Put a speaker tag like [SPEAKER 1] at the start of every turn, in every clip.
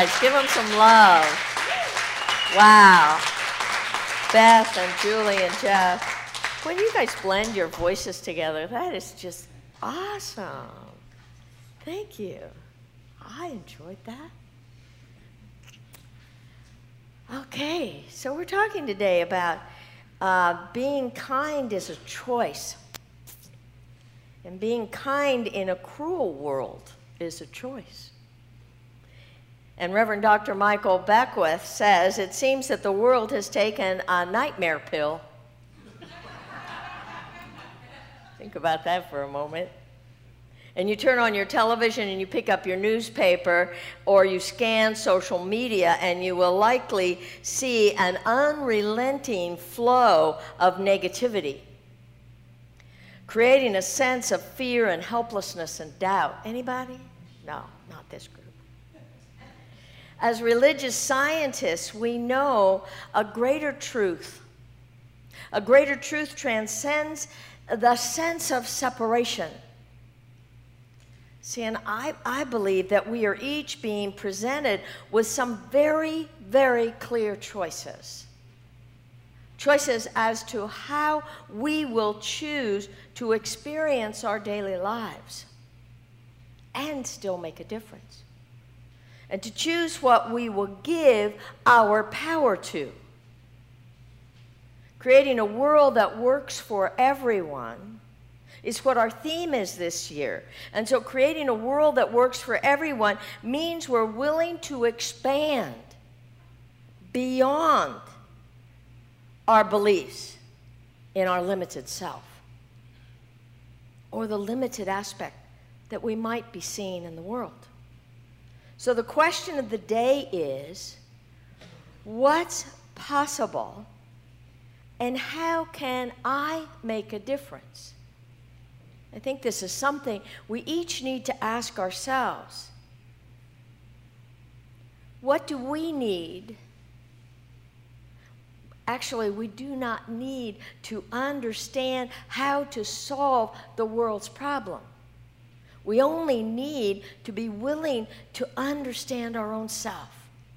[SPEAKER 1] guys. Give them some love. Wow. Beth and Julie and Jeff. When you guys blend your voices together, that is just awesome. Thank you. I enjoyed that. Okay, so we're talking today about being kind is a choice. And being kind in a cruel world is a choice. And Reverend Dr. Michael Beckwith says, it seems that the world has taken a nightmare pill. Think about that for a moment. And you turn on your television and you pick up your newspaper or you scan social media and you will likely see an unrelenting flow of negativity, creating a sense of fear and helplessness and doubt. Anybody? No, not this group. As religious scientists, we know a greater truth. A greater truth transcends the sense of separation. See, and I believe that we are each being presented with some very, very clear choices. Choices as to how we will choose to experience our daily lives and still make a difference. And to choose what we will give our power to. Creating a world that works for everyone is what our theme is this year. And so creating a world that works for everyone means we're willing to expand beyond our beliefs in our limited self or the limited aspect that we might be seeing in the world. So the question of the day is, what's possible and how can I make a difference? I think this is something we each need to ask ourselves. What do we need? Actually, we do not need to understand how to solve the world's problem. We only need to be willing to understand our own self.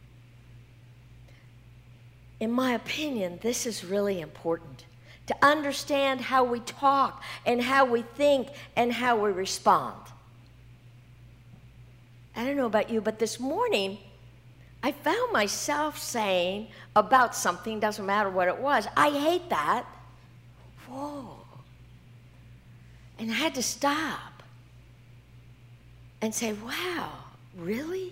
[SPEAKER 1] In my opinion, this is really important. To understand how we talk and how we think and how we respond. I don't know about you, but this morning, I found myself saying about something, doesn't matter what it was, I hate that. Whoa. And I had to stop and say, wow, really?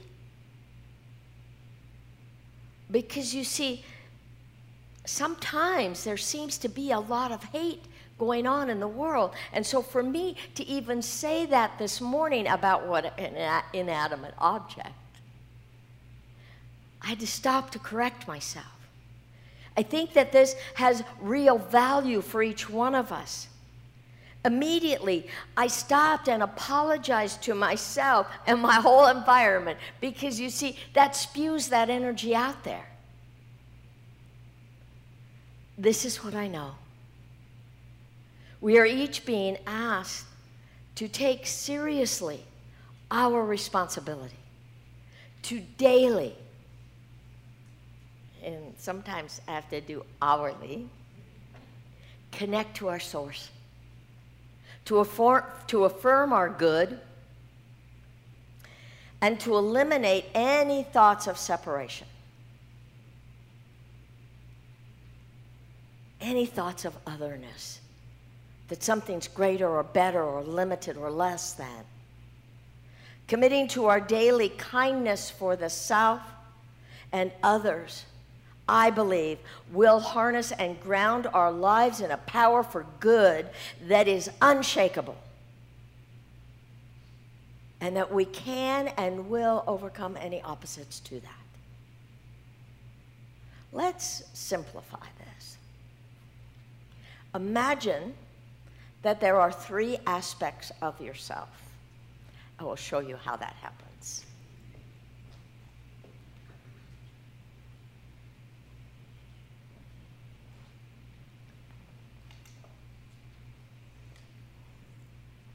[SPEAKER 1] Because you see, sometimes there seems to be a lot of hate going on in the world. And so for me to even say that this morning about what an inanimate object, I had to stop to correct myself. I think that this has real value for each one of us. Immediately, I stopped and apologized to myself and my whole environment because you see, that spews that energy out there. This is what I know. We are each being asked to take seriously our responsibility to daily, and sometimes I have to do hourly, connect to our source, to affirm our good, and to eliminate any thoughts of separation. Any thoughts of otherness, that something's greater or better or limited or less than. Committing to our daily kindness for the self and others, I believe, will harness and ground our lives in a power for good that is unshakable. And that we can and will overcome any opposites to that. Let's simplify this. Imagine that there are 3 aspects of yourself. I will show you how that happens.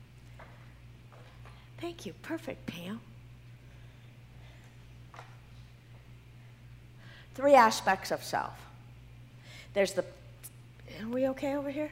[SPEAKER 1] Thank you. Perfect, Pam. three aspects of self. There's the, are we okay over here?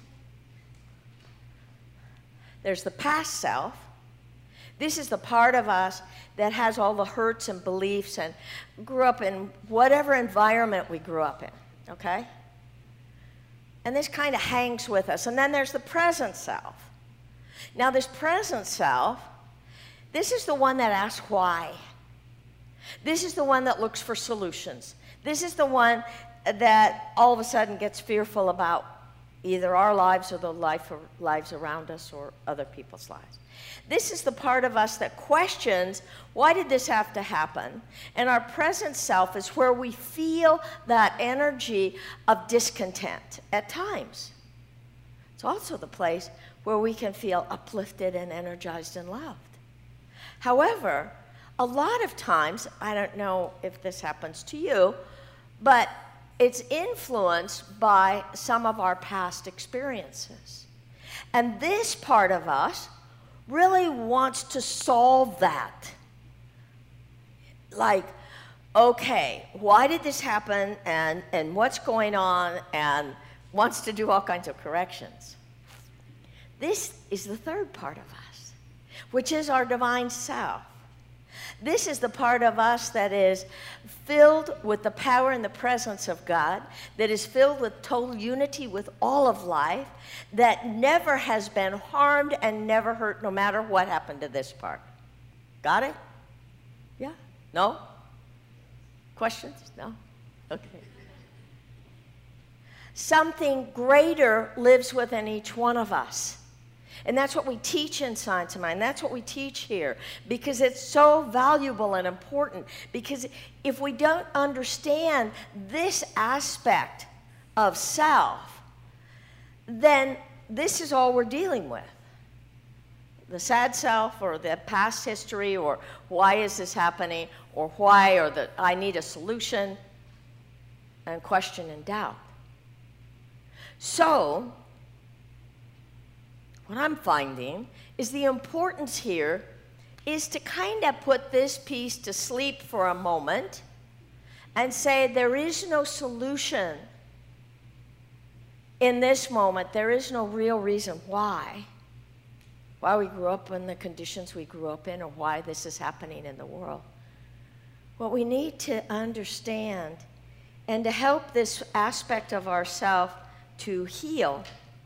[SPEAKER 1] There's the past self. This is the part of us that has all the hurts and beliefs and grew up in whatever environment we grew up in, okay? And this kind of hangs with us. And then there's the present self. Now this present self, this is the one that asks why. This is the one that looks for solutions. This is the one that all of a sudden gets fearful about either our lives or the lives around us or other people's lives. This is the part of us that questions, why did this have to happen? And our present self is where we feel that energy of discontent at times. It's also the place where we can feel uplifted and energized and loved. However, a lot of times, I don't know if this happens to you, but it's influenced by some of our past experiences. And this part of us really wants to solve that. Like, okay, why did this happen and what's going on, and wants to do all kinds of corrections. This is the third part of us, which is our divine self. This is the part of us that is filled with the power and the presence of God, that is filled with total unity with all of life, that never has been harmed and never hurt, no matter what happened to this part. Got it? Yeah? No? Questions? No? Okay. Something greater lives within each one of us. And that's what we teach in Science of Mind. That's what we teach here, because it's so valuable and important. Because if we don't understand this aspect of self, then this is all we're dealing with. The sad self, or the past history, or why is this happening, or why, or the I need a solution, and question and doubt. So, what I'm finding is the importance here is to kind of put this piece to sleep for a moment and say there is no solution in this moment. There is no real reason why we grew up in the conditions we grew up in, or why this is happening in the world. What we need to understand, and to help this aspect of ourself to heal,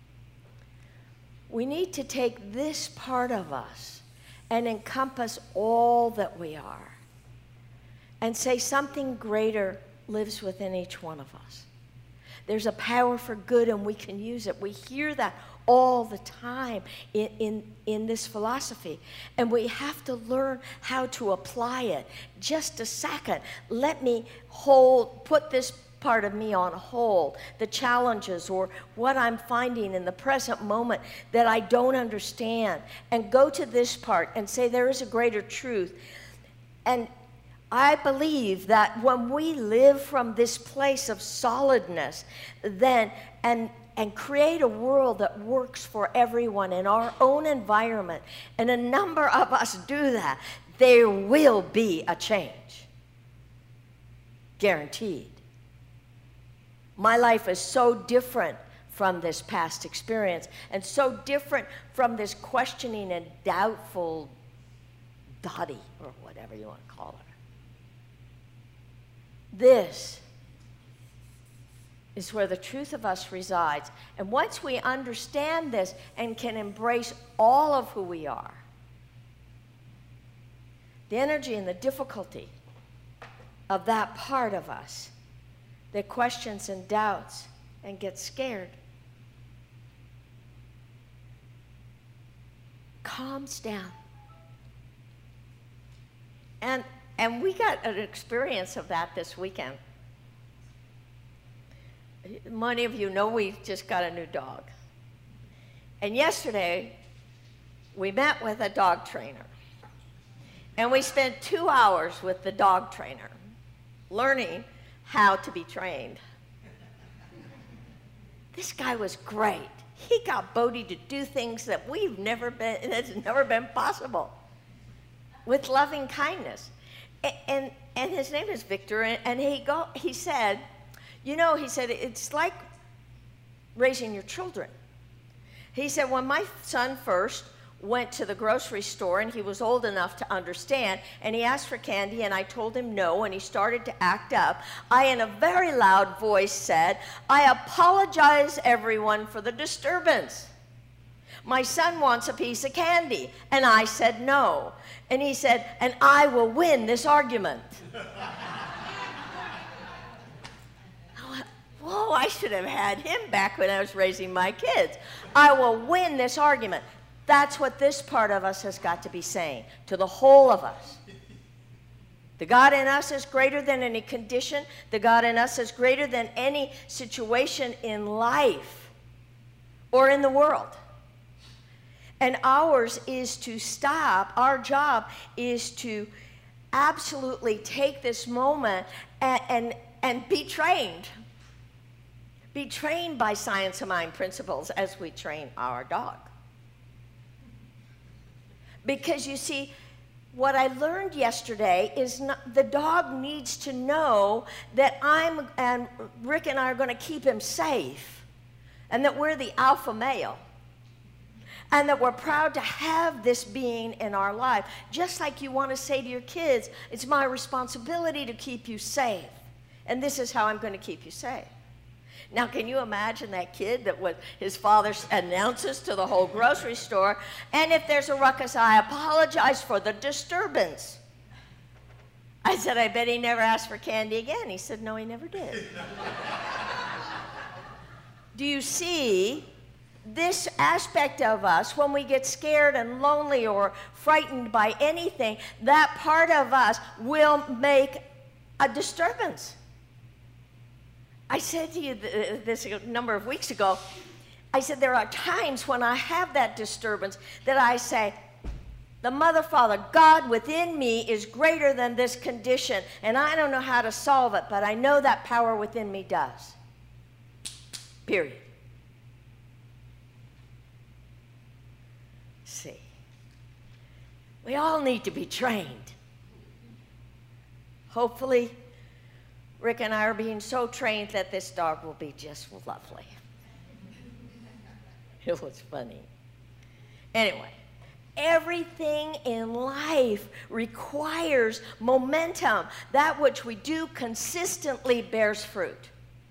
[SPEAKER 1] we need to take this part of us and encompass all that we are and say something greater lives within each one of us. There's a power for good and we can use it. We hear that all the time in this philosophy, and we have to learn how to apply it. Just a second, let me put this part of me on hold, the challenges or what I'm finding in the present moment that I don't understand, and go to this part and say there is a greater truth. And I believe that when we live from this place of solidness, then and create a world that works for everyone in our own environment, and a number of us do that, there will be a change. Guaranteed. My life is so different from this past experience, and so different from this questioning and doubtful Dottie, or whatever you want to call her. This is where the truth of us resides. And once we understand this and can embrace all of who we are, the energy and the difficulty of that part of us that questions and doubts and gets scared calms down. And we got an experience of that this weekend. Many of you know we just got a new dog. And yesterday, we met with a dog trainer. And we spent 2 hours with the dog trainer learning how to be trained. This guy was great. He got Bodhi to do things that that's never been possible, with loving kindness. And and his name is Victor, and he said, he said, it's like raising your children. He said, when my son first went to the grocery store, and he was old enough to understand, and he asked for candy, and I told him no, and he started to act up, I, in a very loud voice, said, I apologize, everyone, for the disturbance. My son wants a piece of candy, and I said no. And he said, and I will win this argument. Whoa, I should have had him back when I was raising my kids. I will win this argument. That's what this part of us has got to be saying to the whole of us. The God in us is greater than any condition. The God in us is greater than any situation in life or in the world. And ours is to stop. Our job is to absolutely take this moment and be trained. Be trained by science of mind principles as we train our dog. Because you see, what I learned yesterday is the dog needs to know that Rick and I are going to keep him safe, and that we're the alpha male, and that we're proud to have this being in our life. Just like you want to say to your kids, it's my responsibility to keep you safe, and this is how I'm going to keep you safe. Now, can you imagine that kid that his father announces to the whole grocery store, and if there's a ruckus, I apologize for the disturbance. I said, I bet he never asked for candy again. He said, no, he never did. Do you see this aspect of us, when we get scared and lonely or frightened by anything, that part of us will make a disturbance? I said to you this a number of weeks ago, I said there are times when I have that disturbance that I say, the Mother, Father, God within me is greater than this condition, and I don't know how to solve it, but I know that power within me does. Period. See, we all need to be trained. Hopefully, Rick and I are being so trained that this dog will be just lovely. It was funny. Anyway, everything in life requires momentum. That which we do consistently bears fruit.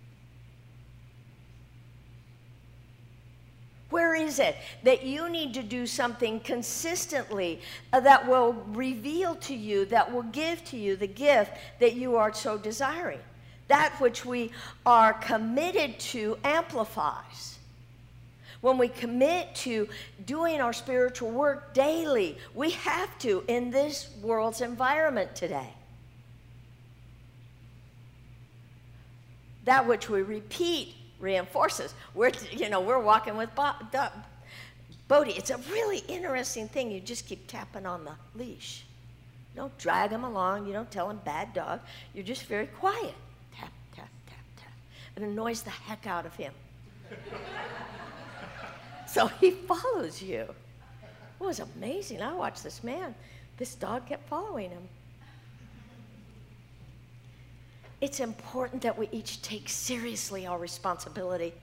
[SPEAKER 1] Where is it that you need to do something consistently that will reveal to you, that will give to you the gift that you are so desiring? That which we are committed to amplifies. When we commit to doing our spiritual work daily, we have to in this world's environment today. That which we repeat reinforces. We're walking with Bodhi. It's a really interesting thing. You just keep tapping on the leash. You don't drag him along. You don't tell him bad dog. You're just very quiet. Tap, tap, tap, tap. It annoys the heck out of him. So he follows you. It was amazing. I watched this man. This dog kept following him. It's important that we each take seriously our responsibility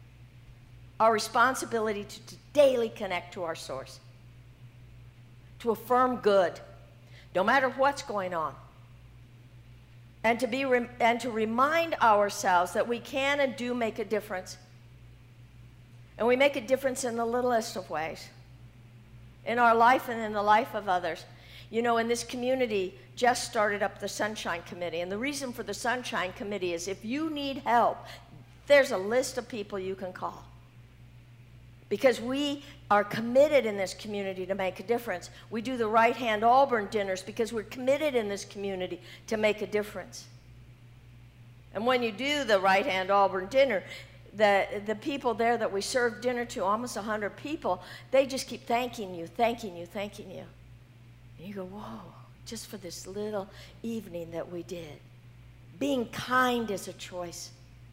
[SPEAKER 1] to daily connect to our source, to affirm good, no matter what's going on, and to remind ourselves that we can and do make a difference, and we make a difference in the littlest of ways, in our life and in the life of others. You know, in this community, just started up the Sunshine Committee. And the reason for the Sunshine Committee is if you need help, there's a list of people you can call. Because we are committed in this community to make a difference. We do the Right Hand Auburn dinners because we're committed in this community to make a difference. And when you do the Right Hand Auburn dinner, the people there that we serve dinner to, almost 100 people, they just keep thanking you, thanking you, thanking you. And you go, whoa, just for this little evening that we did. Being kind is a choice.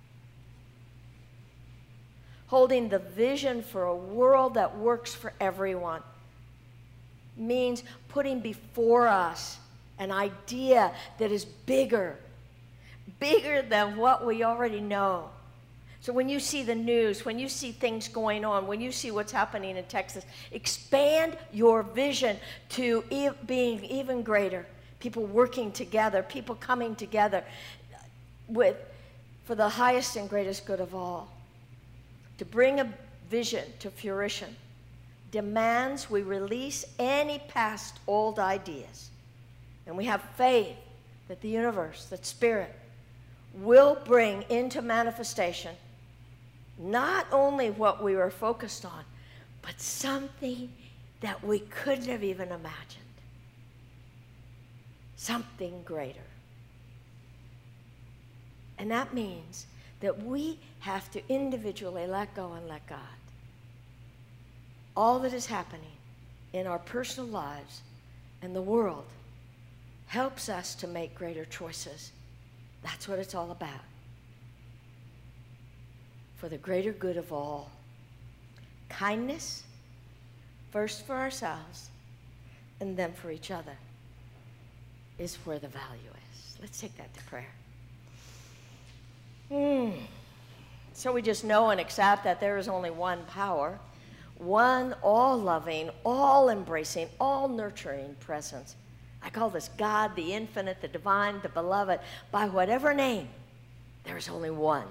[SPEAKER 1] Holding the vision for a world that works for everyone means putting before us an idea that is bigger than what we already know. So when you see the news, when you see things going on, when you see what's happening in Texas, expand your vision to being even greater. People working together, people coming together for the highest and greatest good of all. To bring a vision to fruition demands we release any past old ideas. And we have faith that the universe, that Spirit, will bring into manifestation not only what we were focused on, but something that we couldn't have even imagined. Something greater. And that means that we have to individually let go and let God. All that is happening in our personal lives and the world helps us to make greater choices. That's what it's all about. For the greater good of all. Kindness, first for ourselves, and then for each other, is where the value is. Let's take that to prayer. So we just know and accept that there is only one power, one all-loving, all-embracing, all-nurturing presence. I call this God, the infinite, the divine, the beloved. By whatever name, there is only one.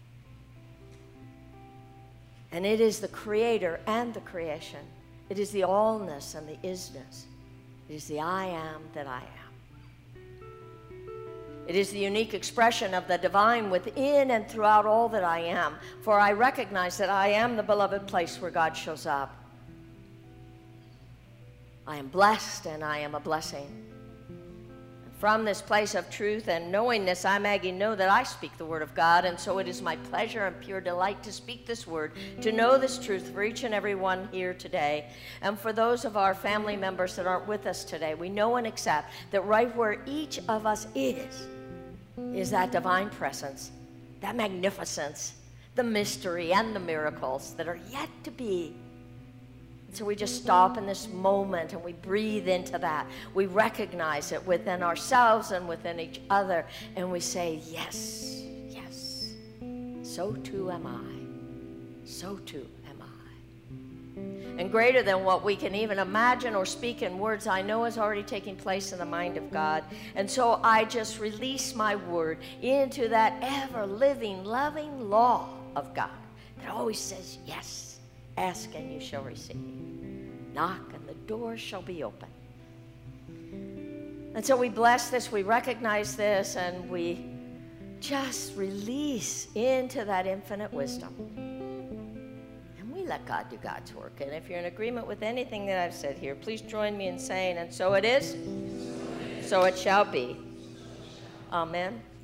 [SPEAKER 1] And it is the creator and the creation. It is the allness and the isness. It is the I am that I am. It is the unique expression of the divine within and throughout all that I am. For I recognize that I am the beloved place where God shows up. I am blessed and I am a blessing. From this place of truth and knowingness, I, Maggie, know that I speak the word of God, and so it is my pleasure and pure delight to speak this word, to know this truth for each and every one here today. And for those of our family members that aren't with us today, we know and accept that right where each of us is that divine presence, that magnificence, the mystery and the miracles that are yet to be. So we just stop in this moment and we breathe into that. We recognize it within ourselves and within each other. And we say, yes, yes, so too am I. So too am I. And greater than what we can even imagine or speak in words, I know is already taking place in the mind of God. And so I just release my word into that ever-living, loving law of God that always says, yes. Ask and you shall receive. Knock and the door shall be open. And so we bless this, we recognize this, and we just release into that infinite wisdom. And we let God do God's work. And if you're in agreement with anything that I've said here, please join me in saying, and so it is, so it shall be. Amen.